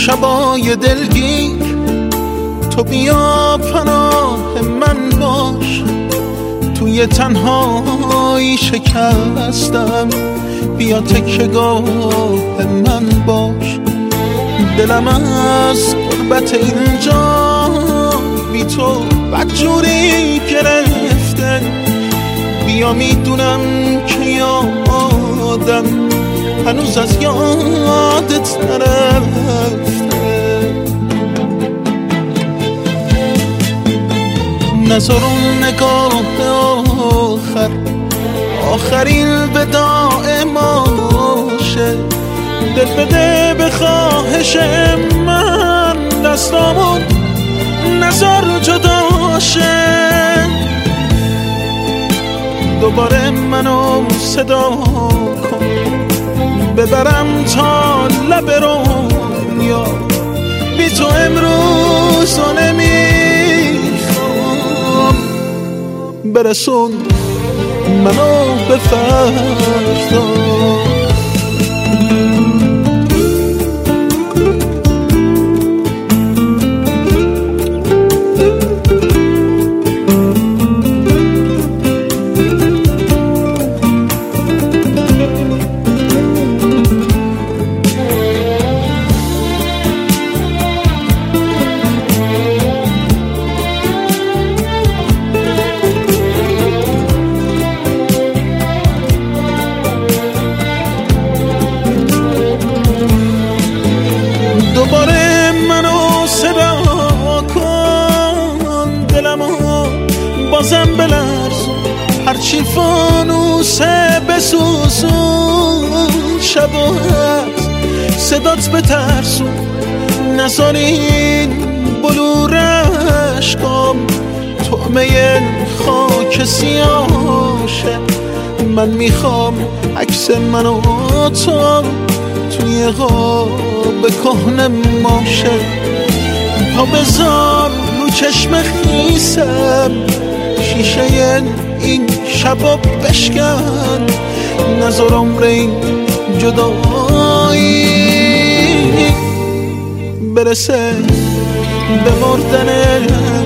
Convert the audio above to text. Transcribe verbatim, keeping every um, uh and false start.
شبای دلگیر تو بیا پناه من باش، توی تنهایی شکستم بیا تکیه‌گاه من باش. دلم از غربت اینجا بی تو بدجوری گرفته، بیا میدونم که یادم هنوز از یادت نرفته. نذار اون نگاه آخر آخرین وداع ما شه، دل بده به خواهش من دستامون نذار جدا شه. دوباره منو صدا کن ببرم تا لب رویا، بی تو امروز رو نمیخوام، برسون منو به فردا. دوباره منو صدا کن، دلمو بازم بلرزون، هرچی فانوسه بسوزون، شب و هست صدات بترسون، نذار این بلور عشقام طعمه خاک سیاشه. من میخوام عکس منو تو توی قاب کهنه ماشه، پا بذار رو چشم خیسم، شیشه این شبا بشکن، نذار عمر این جدایی برسه به مردن